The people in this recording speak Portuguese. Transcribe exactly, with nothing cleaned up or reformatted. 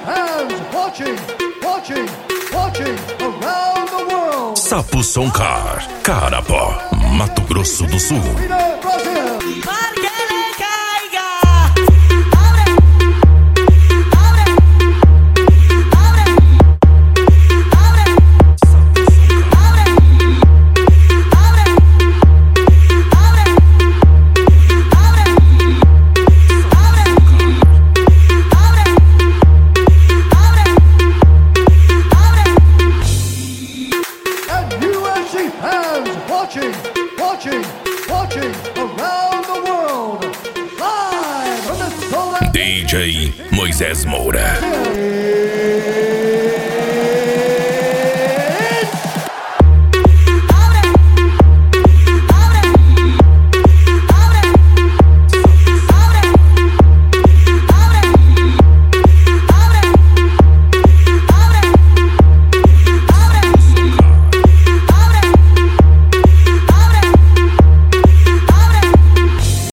fans watching, watching, watching around the world. Sapusoncar, Carapó, Mato Grosso do Sul. Brasil. Watching, watching, watching around the world. Live from the Solar D J Moisés Moura.